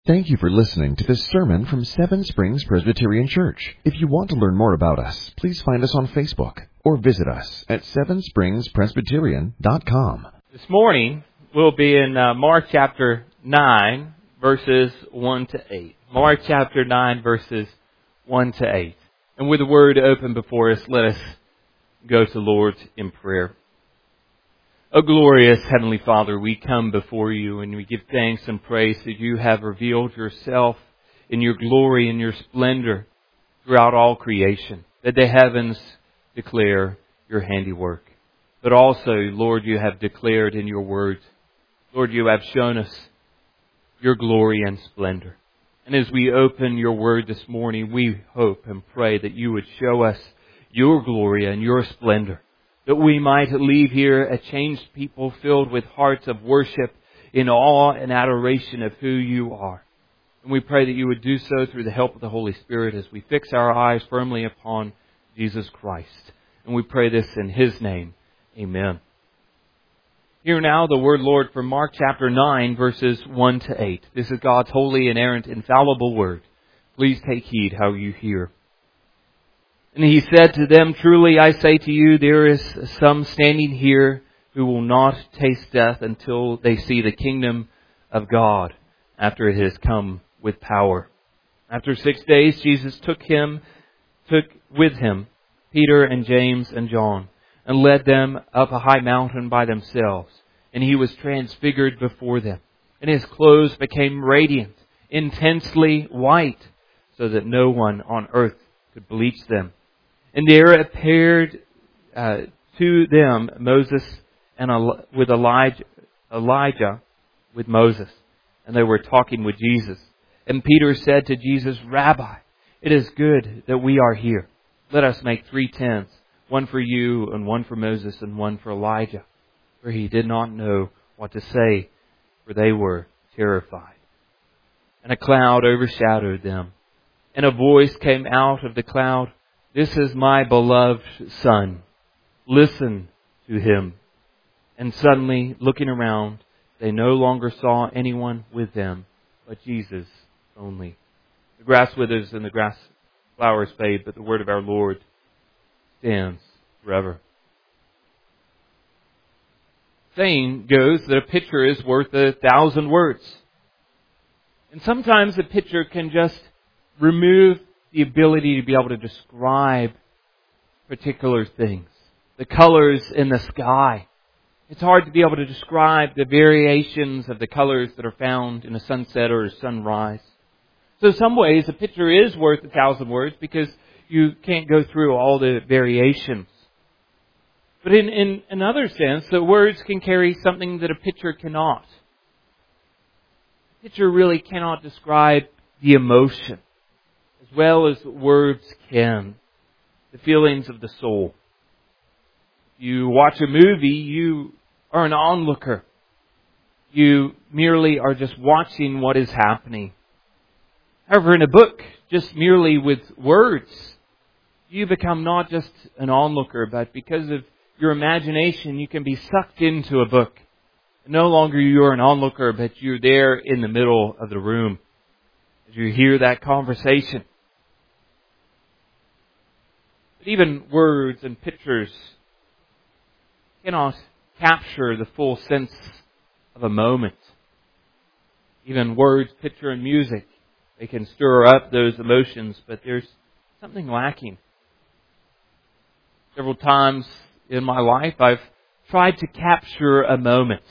Thank you for listening to this sermon from Seven Springs Presbyterian Church. If you want to learn more about us, please find us on Facebook or visit us at sevenspringspresbyterian.com. This morning, we'll be in Mark chapter 9, verses 1 to 8. Mark chapter 9, verses 1 to 8. And with the Word open before us, let us go to the Lord in prayer. O glorious Heavenly Father, we come before you and we give thanks and praise that you have revealed yourself in your glory and your splendor throughout all creation, that the heavens declare your handiwork. But also, Lord, you have declared in your word, Lord, you have shown us your glory and splendor. And as we open your word this morning, we hope and pray that you would show us your glory and your splendor, that we might leave here a changed people filled with hearts of worship in awe and adoration of who you are. And we pray that you would do so through the help of the Holy Spirit as we fix our eyes firmly upon Jesus Christ. And we pray this in His name. Amen. Hear now the word, Lord, from Mark chapter 9, verses 1 to 8. This is God's holy, inerrant, infallible word. Please take heed how you hear. And he said to them, "Truly I say to you, there is some standing here who will not taste death until they see the kingdom of God after it has come with power." After 6 days, Jesus took with him Peter and James and John, and led them up a high mountain by themselves. And he was transfigured before them, and his clothes became radiant, intensely white, so that no one on earth could bleach them. And there appeared to them Moses and Elijah with Moses, and they were talking with Jesus. And Peter said to Jesus, "Rabbi, it is good that we are here. Let us make 3 tents, one for you and one for Moses and one for Elijah." For he did not know what to say, for they were terrified. And a cloud overshadowed them, and a voice came out of the cloud, "This is my beloved Son. Listen to him." And suddenly, looking around, they no longer saw anyone with them, but Jesus only. The grass withers and the grass flowers fade, but the word of our Lord stands forever. Saying goes that a picture is worth 1,000 words. And sometimes a picture can just remove the ability to be able to describe particular things. The colors in the sky. It's hard to be able to describe the variations of the colors that are found in a sunset or a sunrise. So in some ways, a picture is worth 1,000 words because you can't go through all the variations. But in another sense, the words can carry something that a picture cannot. A picture really cannot describe the emotion as well as words can, the feelings of the soul. If you watch a movie, you are an onlooker. You merely are just watching what is happening. However, in a book, just merely with words, you become not just an onlooker, but because of your imagination, you can be sucked into a book. No longer you are an onlooker, but you're there in the middle of the room as you hear that conversation. But even words and pictures cannot capture the full sense of a moment. Even words, picture, and music, they can stir up those emotions, but there's something lacking. Several times in my life, I've tried to capture a moment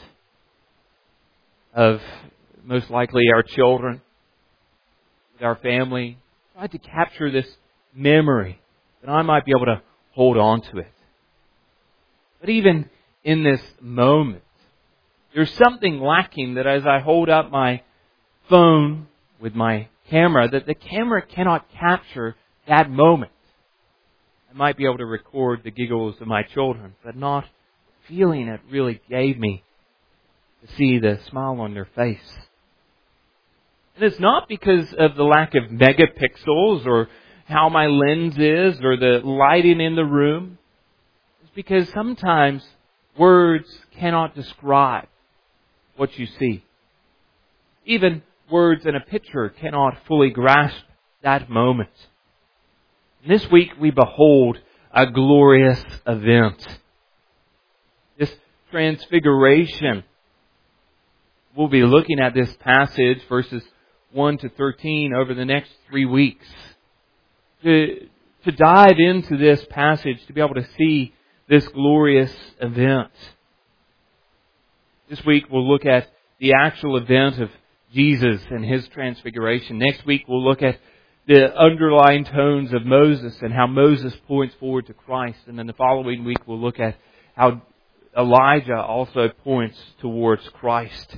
of most likely our children, with our family. Tried to capture this memory that I might be able to hold on to it. But even in this moment, there's something lacking that as I hold up my phone with my camera, that the camera cannot capture that moment. I might be able to record the giggles of my children, but not the feeling it really gave me to see the smile on their face. And it's not because of the lack of megapixels or how my lens is or the lighting in the room. It's because sometimes words cannot describe what you see. Even words and a picture cannot fully grasp that moment. This week we behold a glorious event. This transfiguration. We'll be looking at this passage, verses 1 to 13, over the next 3 weeks. To dive into this passage, to be able to see this glorious event. This week we'll look at the actual event of Jesus and His transfiguration. Next week we'll look at the underlying tones of Moses and how Moses points forward to Christ. And then the following week we'll look at how Elijah also points towards Christ.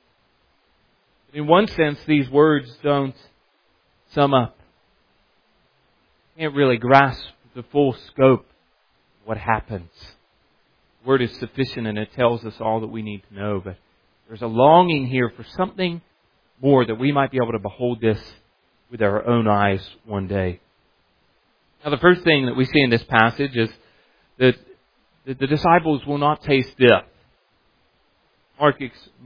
In one sense, these words don't sum up. You can't really grasp the full scope of what happens. The word is sufficient and it tells us all that we need to know. But there's a longing here for something more, that we might be able to behold this with our own eyes one day. Now, the first thing that we see in this passage is that the disciples will not taste death. Mark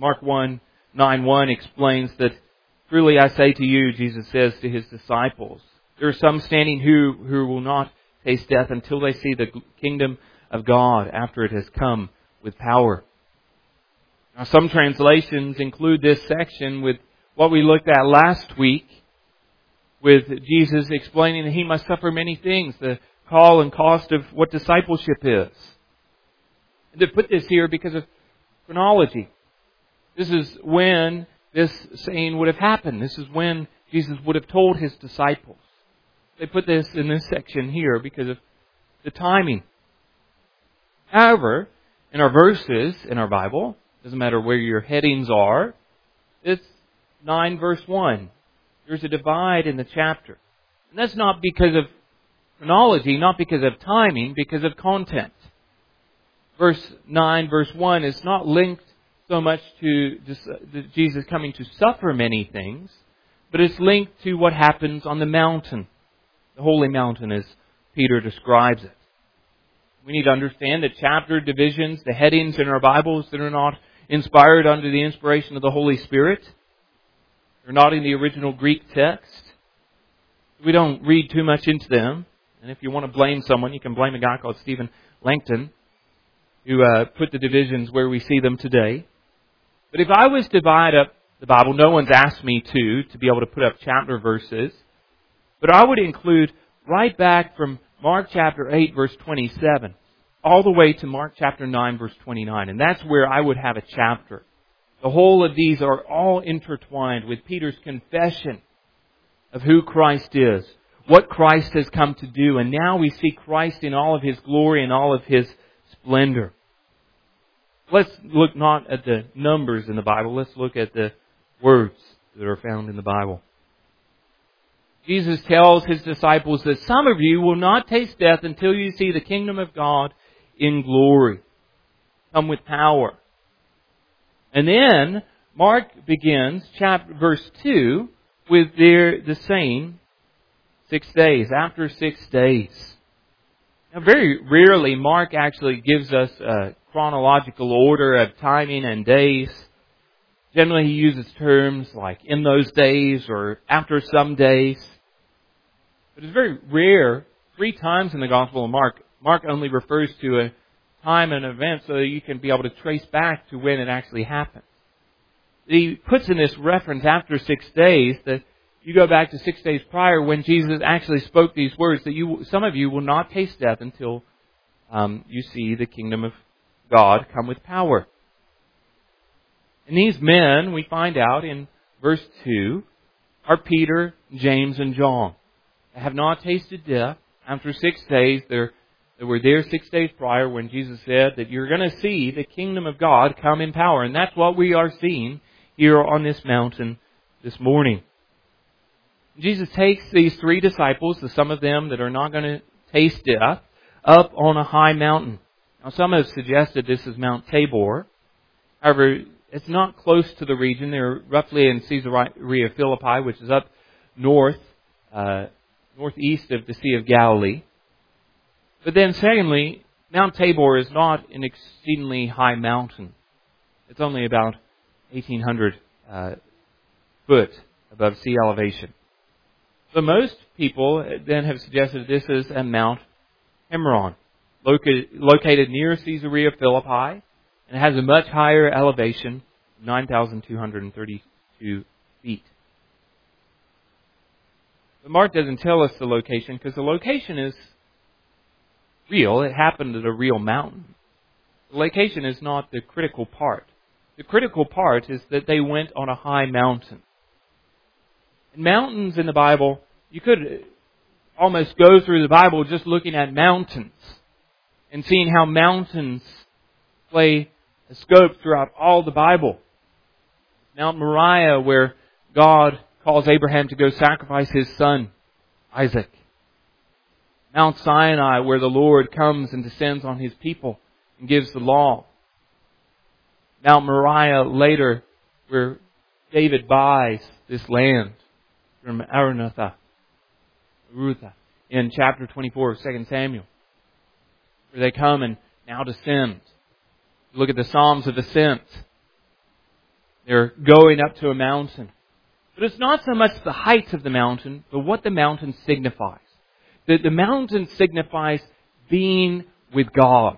1:9-1 explains that, "Truly I say to you," Jesus says to His disciples, "there are some standing who will not taste death until they see the kingdom of God after it has come with power." Now, some translations include this section with what we looked at last week, with Jesus explaining that He must suffer many things, the call and cost of what discipleship is. And to put this here because of chronology. This is when this saying would have happened. This is when Jesus would have told His disciples. They put this in this section here because of the timing. However, in our verses in our Bible, doesn't matter where your headings are, it's 9 verse 1. There's a divide in the chapter. And that's not because of chronology, not because of timing, because of content. Verse 9, verse 1 is not linked so much to Jesus coming to suffer many things, but it's linked to what happens on the mountain. The holy mountain, as Peter describes it. We need to understand that chapter divisions, the headings in our Bibles that are not inspired under the inspiration of the Holy Spirit, they're not in the original Greek text. We don't read too much into them. And if you want to blame someone, you can blame a guy called Stephen Langton, who put the divisions where we see them today. But if I was to divide up the Bible, no one's asked me to be able to put up chapter verses, but I would include right back from Mark chapter 8, verse 27, all the way to Mark chapter 9, verse 29. And that's where I would have a chapter. The whole of these are all intertwined with Peter's confession of who Christ is, what Christ has come to do, and now we see Christ in all of His glory and all of His splendor. Let's look not at the numbers in the Bible, let's look at the words that are found in the Bible. Jesus tells His disciples that some of you will not taste death until you see the kingdom of God in glory, come with power. And then Mark begins verse 2 with the saying 6 days, after 6 days. Now, very rarely Mark actually gives us a chronological order of timing and days. Generally, he uses terms like in those days or after some days. But it's very rare. 3 times in the Gospel of Mark only refers to a time and event so that you can be able to trace back to when it actually happened. He puts in this reference after 6 days that you go back to 6 days prior when Jesus actually spoke these words that some of you will not taste death until you see the kingdom of God come with power. And these men, we find out in verse 2, are Peter, James, and John. They have not tasted death. After 6 days, they were there 6 days prior when Jesus said that you're going to see the kingdom of God come in power. And that's what we are seeing here on this mountain this morning. Jesus takes these 3 disciples, some of them that are not going to taste death, up on a high mountain. Now, some have suggested this is Mount Tabor. However, it's not close to the region. They're roughly in Caesarea Philippi, which is up northeast of the Sea of Galilee. But then secondly, Mount Tabor is not an exceedingly high mountain. It's only about 1,800 foot above sea elevation. So most people then have suggested this is a Mount Hermon, located near Caesarea Philippi, and has a much higher elevation, 9,232 feet. But Mark doesn't tell us the location because the location is real. It happened at a real mountain. The location is not the critical part. The critical part is that they went on a high mountain. And mountains in the Bible, you could almost go through the Bible just looking at mountains and seeing how mountains play a scope throughout all the Bible. Mount Moriah, where God calls Abraham to go sacrifice his son, Isaac. Mount Sinai, where the Lord comes and descends on His people and gives the law. Mount Moriah later, where David buys this land from Aranatha, in chapter 24 of 2 Samuel, where they come and now descend. Look at the Psalms of Ascent. They're going up to a mountain. But it's not so much the height of the mountain, but what the mountain signifies. The mountain signifies being with God.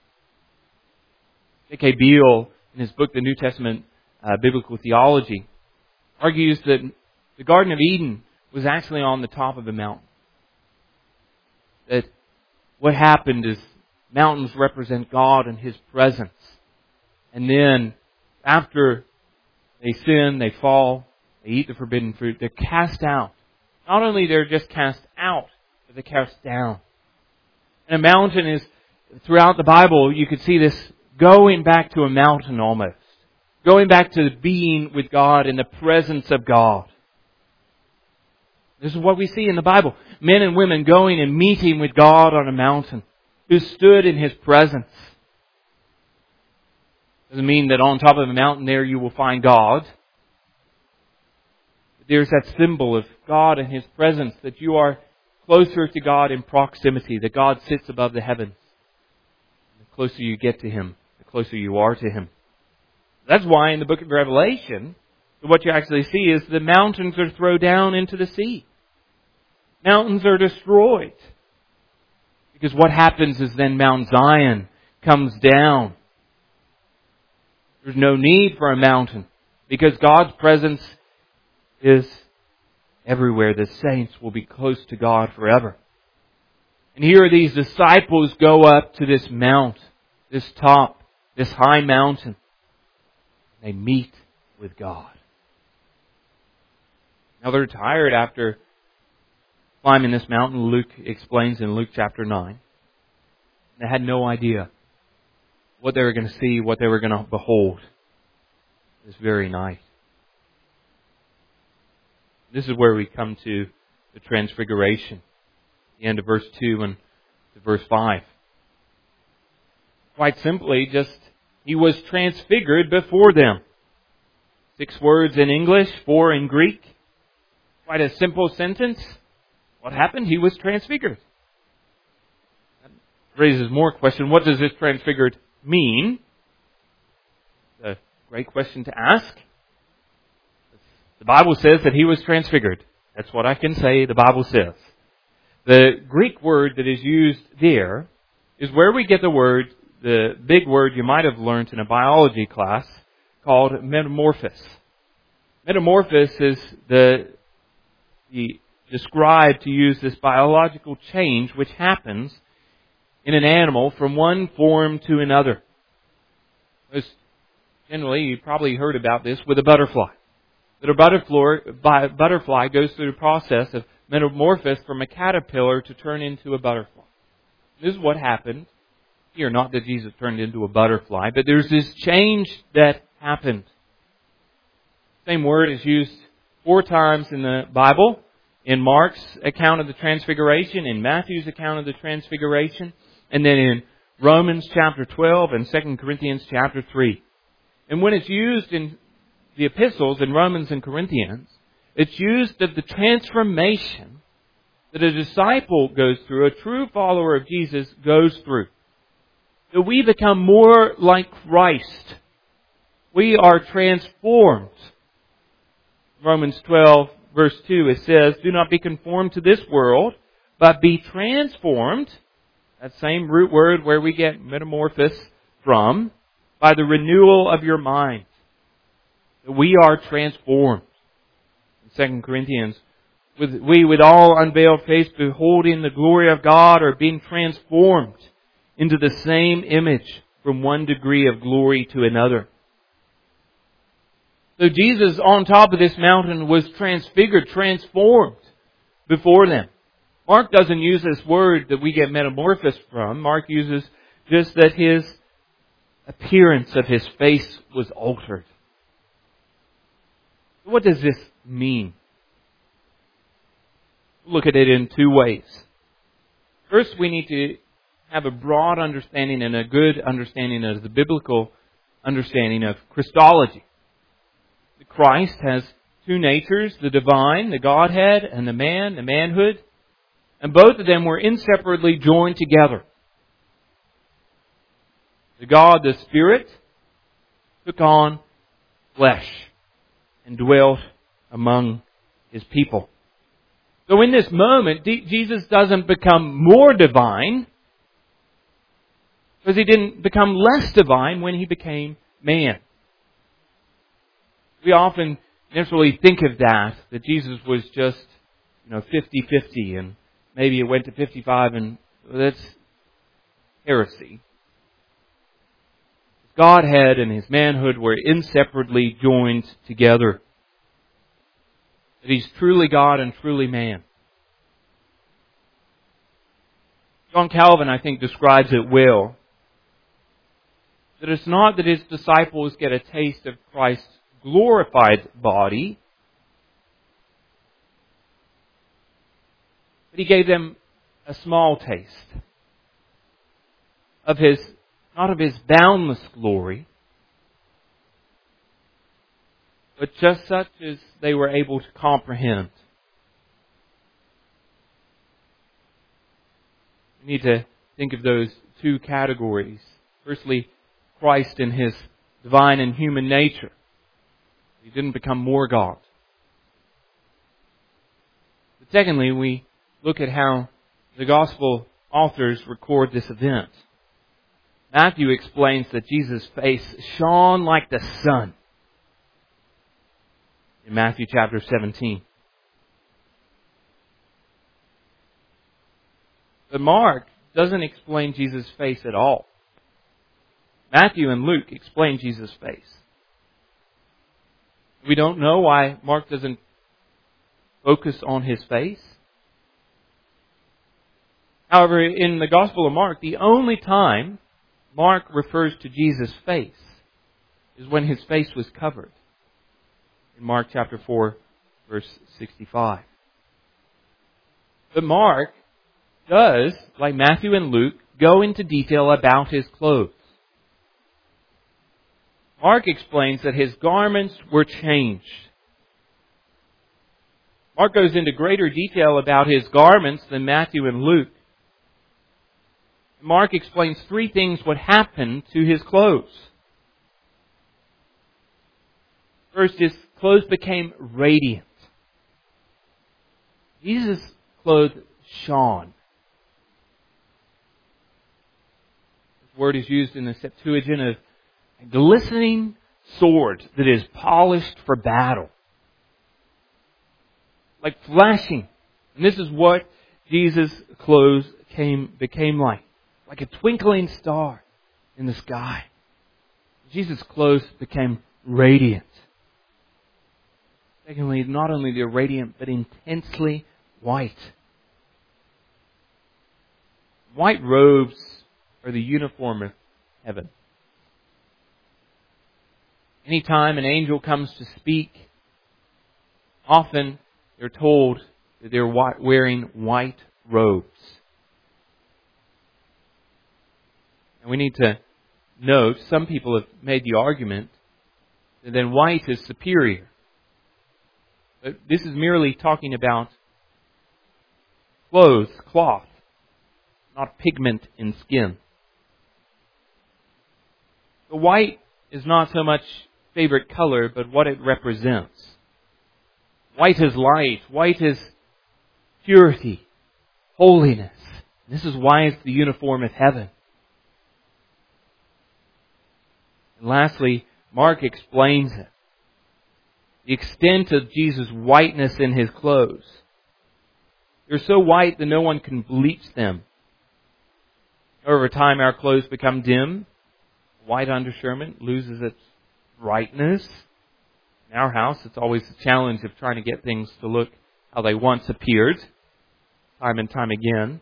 J.K. Beale, in his book, The New Testament Biblical Theology, argues that the Garden of Eden was actually on the top of the mountain. That what happened is mountains represent God and His presence. And then, after they sin, they fall, they eat the forbidden fruit, they're cast out. Not only they're just cast out, but they're cast down. And a mountain is, throughout the Bible, you could see this going back to a mountain almost. Going back to being with God in the presence of God. This is what we see in the Bible. Men and women going and meeting with God on a mountain, who stood in His presence. Doesn't mean that on top of the mountain there you will find God. There's that symbol of God and His presence, that you are closer to God in proximity, that God sits above the heavens. The closer you get to Him, the closer you are to Him. That's why in the book of Revelation, what you actually see is the mountains are thrown down into the sea. Mountains are destroyed. Because what happens is then Mount Zion comes down. There's no need for a mountain, because God's presence is everywhere. The saints will be close to God forever. And here these disciples go up to this mount, this top, this high mountain. They meet with God. Now they're tired after climbing this mountain. Luke explains in Luke chapter 9. They had no idea what they were going to see, what they were going to behold this very night. This is where we come to the Transfiguration, the end of verse 2 and to verse 5. Quite simply, just He was transfigured before them. 6 words in English, 4 in Greek. Quite a simple sentence. What happened? He was transfigured. That raises more question. What does this transfigured mean? A great question to ask. The Bible says that He was transfigured. That's what I can say the Bible says. The Greek word that is used there is where we get the word, the big word you might have learned in a biology class, called metamorphosis. Metamorphosis is described to use this biological change which happens in an animal from one form to another. Generally, you've probably heard about this with a butterfly. That a butterfly goes through the process of metamorphosis from a caterpillar to turn into a butterfly. This is what happened here. Not that Jesus turned into a butterfly, but there's this change that happened. Same word is used 4 times in the Bible. In Mark's account of the Transfiguration, in Matthew's account of the Transfiguration, and then in Romans chapter 12 and 2 Corinthians chapter 3. And when it's used in the epistles in Romans and Corinthians, it's used of the transformation that a disciple goes through, a true follower of Jesus goes through. That we become more like Christ. We are transformed. Romans 12, verse 2, it says, "Do not be conformed to this world, but be transformed," that same root word where we get metamorphosis from, "by the renewal of your mind." That we are transformed. In 2 Corinthians, we with all unveiled face beholding the glory of God are being transformed into the same image from one degree of glory to another. So Jesus on top of this mountain was transfigured, transformed before them. Mark doesn't use this word that we get metamorphosis from. Mark uses just that His appearance of His face was altered. What does this mean? Look at it in two ways. First, we need to have a broad understanding and a good understanding of the biblical understanding of Christology. Christ has two natures, the divine, the Godhead, and the man, the manhood. And both of them were inseparably joined together. The God, the Spirit, took on flesh and dwelt among His people. So in this moment, Jesus doesn't become more divine, because He didn't become less divine when He became man. We often naturally think of that Jesus was just, 50-50, and maybe it went to 55, and that's heresy. Godhead and His manhood were inseparably joined together. That He's truly God and truly man. John Calvin, I think, describes it well. That it's not that His disciples get a taste of Christ's glorified body, but He gave them a small taste of His, not of His boundless glory, but just such as they were able to comprehend. We need to think of those two categories. Firstly, Christ in His divine and human nature. He didn't become more God. But secondly, we look at how the Gospel authors record this event. Matthew explains that Jesus' face shone like the sun in Matthew chapter 17. But Mark doesn't explain Jesus' face at all. Matthew and Luke explain Jesus' face. We don't know why Mark doesn't focus on His face. However, in the Gospel of Mark, the only time Mark refers to Jesus' face is when His face was covered. In Mark chapter 4, verse 65. But Mark does, like Matthew and Luke, go into detail about His clothes. Mark explains that His garments were changed. Mark goes into greater detail about His garments than Matthew and Luke. Mark explains three things what happened to His clothes. First, His clothes became radiant. Jesus' clothes shone. This word is used in the Septuagint of a glistening sword that is polished for battle. Like flashing. And this is what Jesus' clothes became like. Like a twinkling star in the sky. Jesus' clothes became radiant. Secondly, not only they're radiant, but intensely white. White robes are the uniform of heaven. Anytime an angel comes to speak, often they're told that they're wearing white robes. And we need to note, some people have made the argument that then white is superior. But this is merely talking about clothes, cloth, not pigment in skin. The white is not so much favorite color, but what it represents. White as light. White as purity. Holiness. This is why it's the uniform of heaven. And lastly, Mark explains it. The extent of Jesus' whiteness in His clothes. They're so white that no one can bleach them. Over time, our clothes become dim. White undershirt loses its brightness. In our house, it's always the challenge of trying to get things to look how they once appeared, time and time again.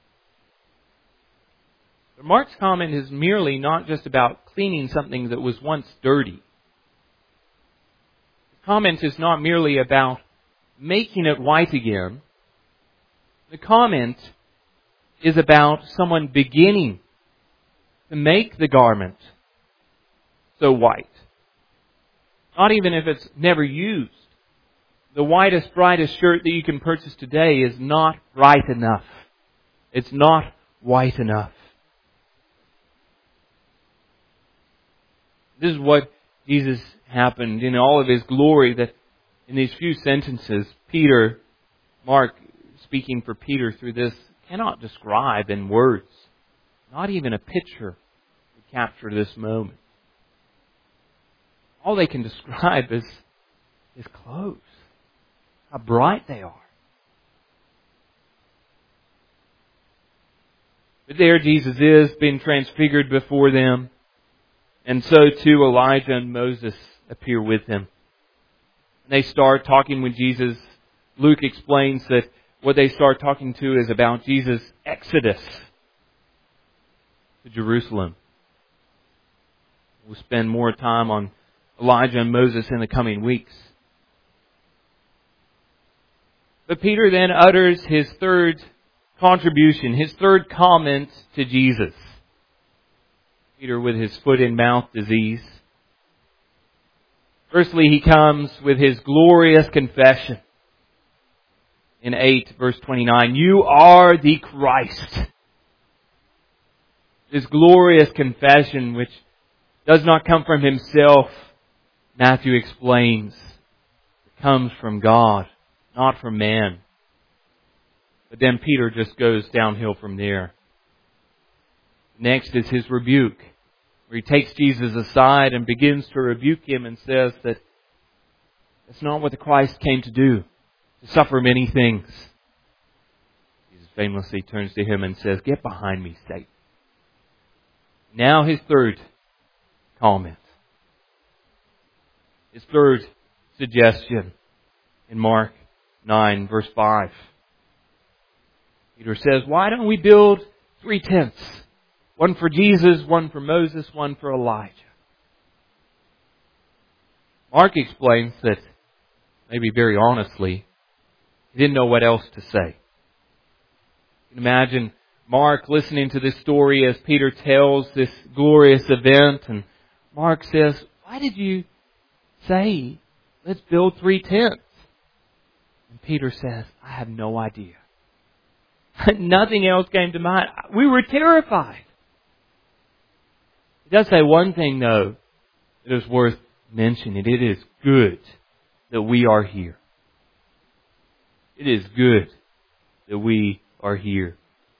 But Mark's comment is merely not just about cleaning something that was once dirty. The comment is not merely about making it white again. The comment is about someone beginning to make the garment so white. Not even if it's never used. The whitest, brightest shirt that you can purchase today is not bright enough. It's not white enough. This is what Jesus happened in all of His glory, that in these few sentences, Mark, speaking for Peter through this, cannot describe in words, not even a picture to capture this moment. All they can describe is His clothes, how bright they are. But there Jesus is, being transfigured before them, and so too Elijah and Moses appear with Him. And they start talking with Jesus. Luke explains that what they start talking to is about Jesus' exodus to Jerusalem. We'll spend more time on Elijah and Moses in the coming weeks. But Peter then utters his third contribution, his third comment to Jesus. Peter with his foot and mouth disease. Firstly, he comes with his glorious confession. In 8 verse 29, "You are the Christ." This glorious confession, which does not come from himself, Matthew explains, it comes from God, not from man. But then Peter just goes downhill from there. Next is his rebuke, where he takes Jesus aside and begins to rebuke Him and says that that's not what the Christ came to do, to suffer many things. Jesus famously turns to him and says, "Get behind me, Satan." Now his third comment. His third suggestion in Mark 9 verse 5. Peter says, "Why don't we build 3 tents? One for Jesus, one for Moses, one for Elijah." Mark explains that, maybe very honestly, he didn't know what else to say. You can imagine Mark listening to this story as Peter tells this glorious event, and Mark says, "Why did you say, let's build 3 tents? And Peter says, "I have no idea." Nothing else came to mind. We were terrified. It does say one thing, though, that is worth mentioning. It is good that we are here. It is good that we are here.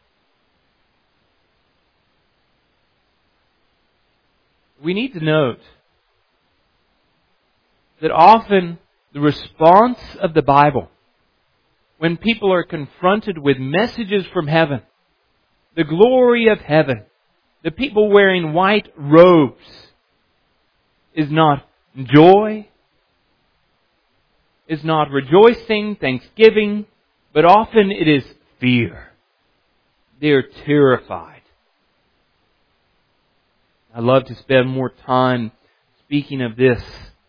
We need to note that often the response of the Bible, when people are confronted with messages from heaven, the glory of heaven, the people wearing white robes, is not joy, is not rejoicing, thanksgiving, but often it is fear. They are terrified. I love to spend more time speaking of this.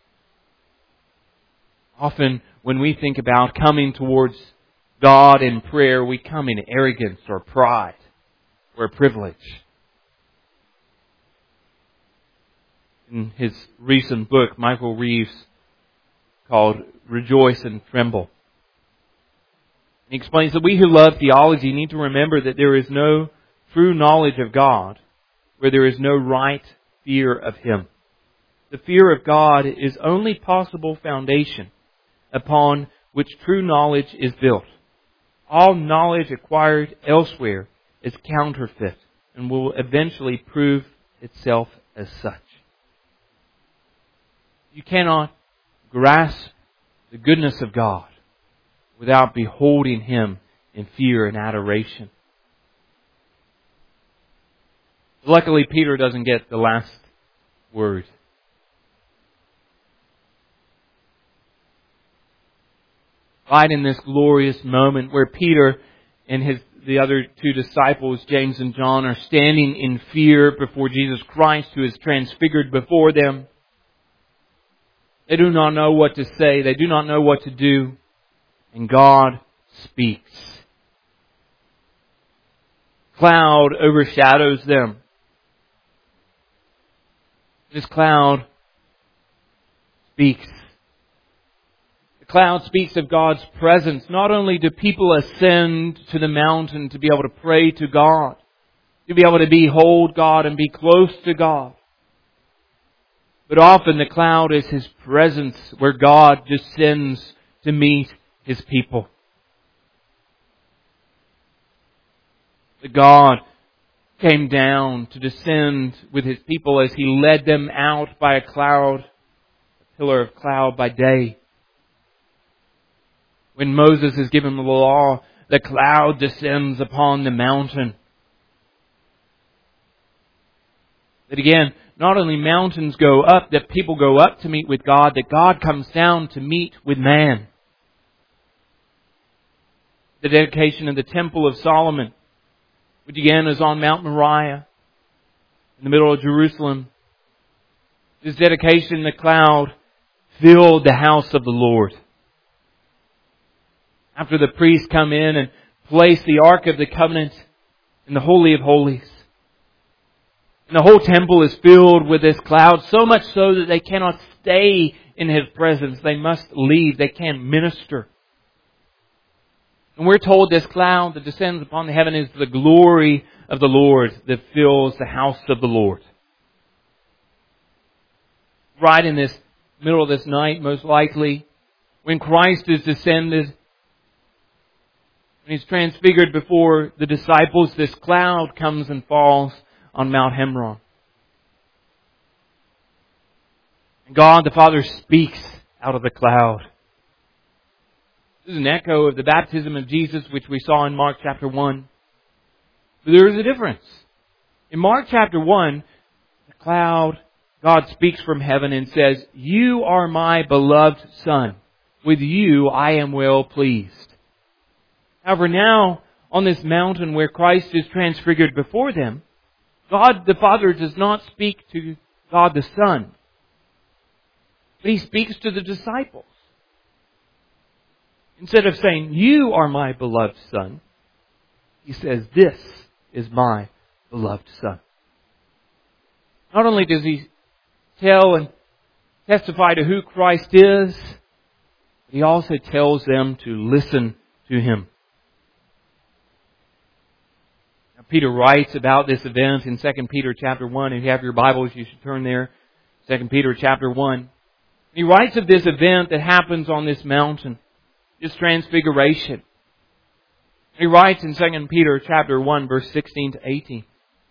Often when we think about coming towards God in prayer, we come in arrogance or pride or privilege. In his recent book, Michael Reeves, called Rejoice and Tremble, he explains that we who love theology need to remember that there is no true knowledge of God where there is no right fear of Him. The fear of God is only possible foundation upon which true knowledge is built. All knowledge acquired elsewhere is counterfeit and will eventually prove itself as such. You cannot grasp the goodness of God without beholding Him in fear and adoration. Luckily, Peter doesn't get the last word. Right in this glorious moment where Peter and the other two disciples, James and John, are standing in fear before Jesus Christ, who is transfigured before them. They do not know what to say. They do not know what to do. And God speaks. Cloud overshadows them. This cloud speaks. The cloud speaks of God's presence. Not only do people ascend to the mountain to be able to pray to God, to be able to behold God and be close to God, but often the cloud is His presence where God descends to meet His people. The God came down to descend with His people as He led them out by a cloud, a pillar of cloud by day. When Moses is given the law, the cloud descends upon the mountain. That again, not only mountains go up, that people go up to meet with God, that God comes down to meet with man. The dedication of the Temple of Solomon, which again is on Mount Moriah, in the middle of Jerusalem. This dedication, the cloud filled the house of the Lord. After the priests come in and place the Ark of the Covenant in the Holy of Holies, and the whole temple is filled with this cloud, so much so that they cannot stay in His presence. They must leave. They can't minister. And we're told this cloud that descends upon the heaven is the glory of the Lord that fills the house of the Lord. Right in this middle of this night, most likely, when Christ is descended, when He's transfigured before the disciples, this cloud comes and falls on Mount Hermon. And God the Father speaks out of the cloud. This is an echo of the baptism of Jesus, which we saw in Mark chapter 1. But there is a difference. In Mark chapter 1, the cloud, God speaks from heaven and says, "You are my beloved Son. With you I am well pleased." However, now, on this mountain where Christ is transfigured before them, God the Father does not speak to God the Son, but He speaks to the disciples. Instead of saying, "You are my beloved Son," He says, "This is my beloved Son." Not only does He tell and testify to who Christ is, but He also tells them to listen to Him. Now, Peter writes about this event in 2 Peter chapter 1. If you have your Bibles, you should turn there. 2 Peter chapter 1. He writes of this event that happens on this mountain, this transfiguration. He writes in 2 Peter chapter 1, verse 16 to 18.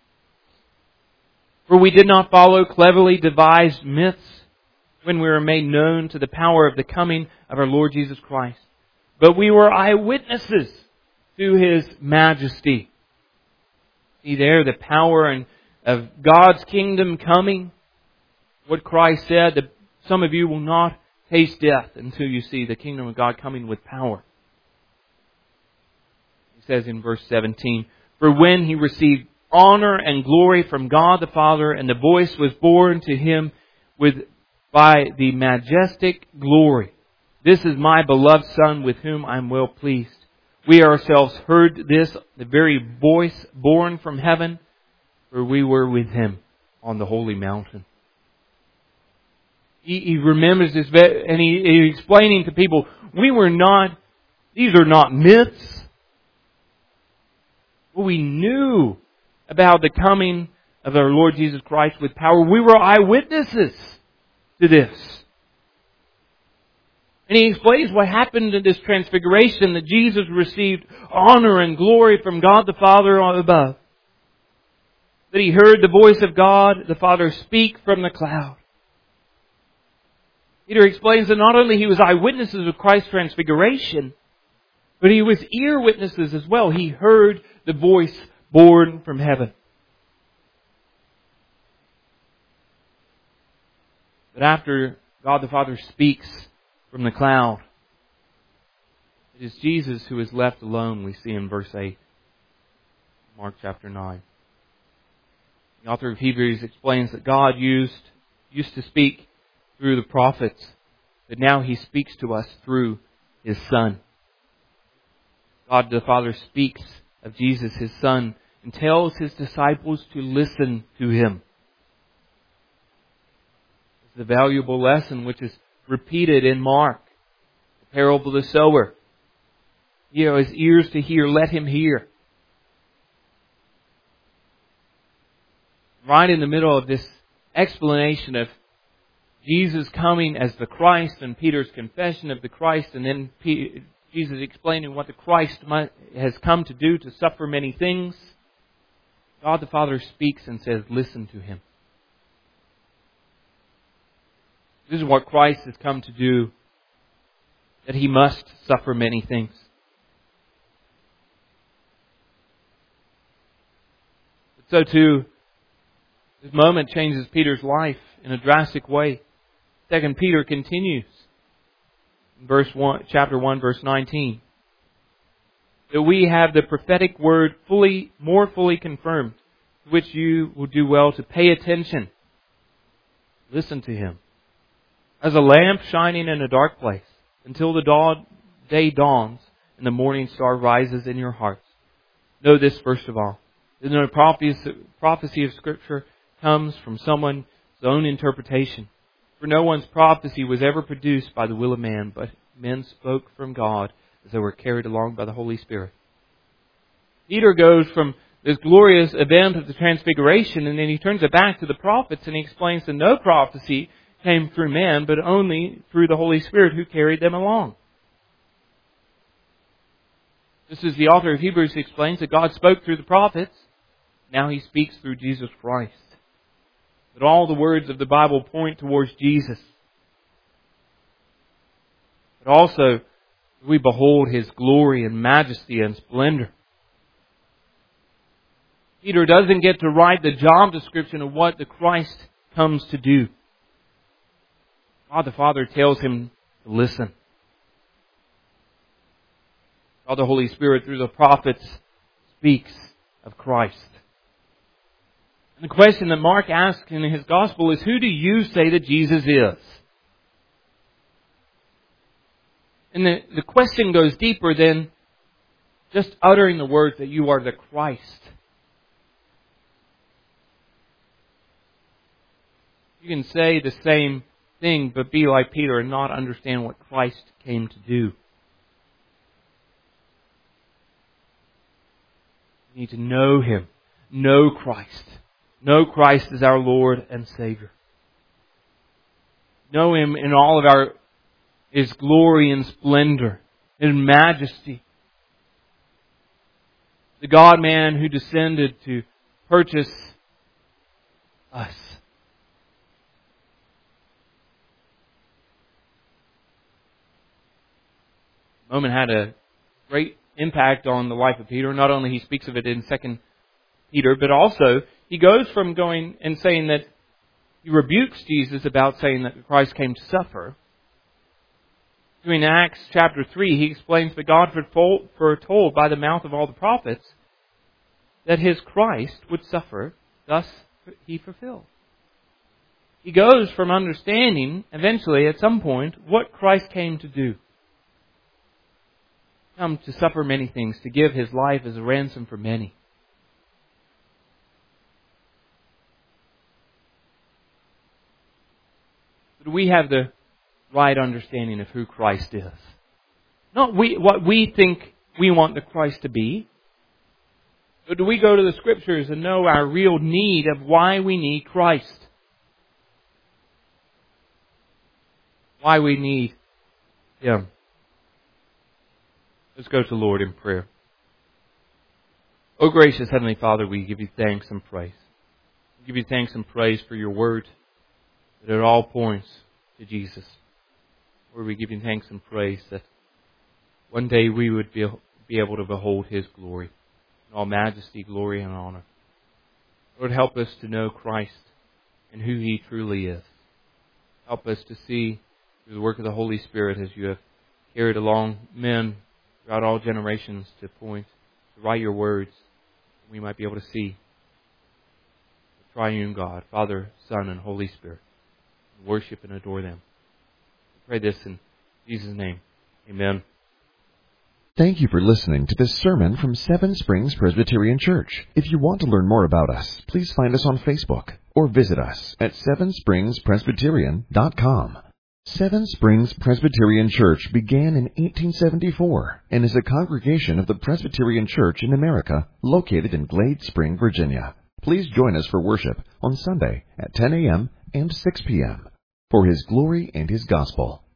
"For we did not follow cleverly devised myths when we were made known to the power of the coming of our Lord Jesus Christ, but we were eyewitnesses to His majesty." See there, the power of God's kingdom coming. What Christ said, that some of you will not taste death until you see the kingdom of God coming with power. He says in verse 17, "For when He received honor and glory from God the Father, and the voice was borne to Him by the majestic glory, 'This is my beloved Son with whom I am well pleased.' We ourselves heard this, the very voice borne from heaven, for we were with Him on the holy mountain." He remembers this, and he's explaining to people, these are not myths. We knew about the coming of our Lord Jesus Christ with power. We were eyewitnesses to this. And He explains what happened in this transfiguration, that Jesus received honor and glory from God the Father above. That He heard the voice of God, the Father, speak from the cloud. Peter explains that not only he was eyewitnesses of Christ's transfiguration, but he was ear witnesses as well. He heard the voice born from heaven. But after God the Father speaks from the cloud, it is Jesus who is left alone, we see in verse 8, Mark chapter 9. The author of Hebrews explains that God used to speak through the prophets, but now He speaks to us through His Son. God the Father speaks of Jesus, His Son, and tells His disciples to listen to Him. It's a valuable lesson which is repeated in Mark, the parable of the sower. He who has ears to hear, let him hear. Right in the middle of this explanation of Jesus coming as the Christ and Peter's confession of the Christ, and then Jesus explaining what the Christ has come to do, to suffer many things, God the Father speaks and says, listen to Him. This is what Christ has come to do, that He must suffer many things. But so too, this moment changes Peter's life in a drastic way. 2 Peter continues in chapter 1, verse 19. That we have the prophetic word more fully confirmed, to which you will do well to pay attention. Listen to Him. As a lamp shining in a dark place, until the day dawns and the morning star rises in your hearts. Know this first of all. That no prophecy of Scripture comes from someone's own interpretation. For no one's prophecy was ever produced by the will of man, but men spoke from God as they were carried along by the Holy Spirit. Peter goes from this glorious event of the Transfiguration, and then he turns it back to the prophets, and he explains that no prophecy came through man, but only through the Holy Spirit who carried them along. Just as the author of Hebrews explains that God spoke through the prophets, now He speaks through Jesus Christ. That all the words of the Bible point towards Jesus. But also, we behold His glory and majesty and splendor. Peter doesn't get to write the job description of what the Christ comes to do. God the Father tells him to listen. God the Holy Spirit through the prophets speaks of Christ. And the question that Mark asks in his Gospel is, who do you say that Jesus is? And the question goes deeper than just uttering the words that you are the Christ. You can say the same thing, but be like Peter and not understand what Christ came to do. You need to know Him. Know Christ. Know Christ as our Lord and Savior. Know Him in all of His glory and splendor and majesty. The God-man who descended to purchase us. The moment had a great impact on the life of Peter. Not only he speaks of it in 2 Peter, but also he goes from going and saying that he rebukes Jesus about saying that Christ came to suffer. In Acts chapter 3, he explains that God foretold by the mouth of all the prophets that His Christ would suffer, thus He fulfilled. He goes from understanding, eventually, at some point, what Christ came to do. Come to suffer many things, to give His life as a ransom for many. But we have the right understanding of who Christ is. Not what we think we want the Christ to be. But do we go to the Scriptures and know our real need of why we need Christ? Why we need Yeah. Let's go to the Lord in prayer. Oh, gracious Heavenly Father, we give you thanks and praise. We give you thanks and praise for your word, that it all points to Jesus. Lord, we give you thanks and praise that one day we would be able to behold His glory, in all majesty, glory, and honor. Lord, help us to know Christ and who He truly is. Help us to see through the work of the Holy Spirit as you have carried along men throughout all generations to point, to write your words, we might be able to see the triune God, Father, Son, and Holy Spirit, and worship and adore them. We pray this in Jesus' name. Amen. Thank you for listening to this sermon from Seven Springs Presbyterian Church. If you want to learn more about us, please find us on Facebook or visit us at sevenspringspresbyterian.com. Seven Springs Presbyterian Church began in 1874 and is a congregation of the Presbyterian Church in America located in Glade Spring, Virginia. Please join us for worship on Sunday at 10 a.m. and 6 p.m. for His glory and His gospel.